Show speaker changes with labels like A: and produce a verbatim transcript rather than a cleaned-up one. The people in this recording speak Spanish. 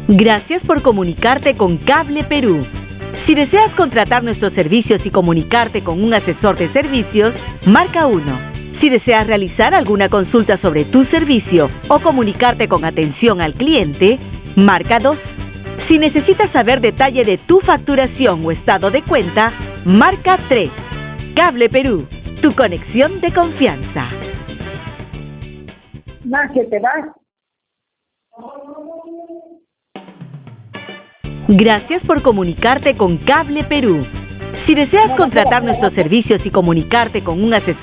A: Gracias por comunicarte con Cable Perú. Si deseas contratar nuestros servicios y comunicarte con un asesor de servicios, marca uno. Si deseas realizar alguna consulta sobre tu servicio o comunicarte con atención al cliente, marca dos. Si necesitas saber detalle de tu facturación o estado de cuenta, marca tres. Cable Perú, tu conexión de confianza.
B: Más que te vas.
A: Gracias por comunicarte con Cable Perú. Si deseas contratar nuestros servicios y comunicarte con un asesor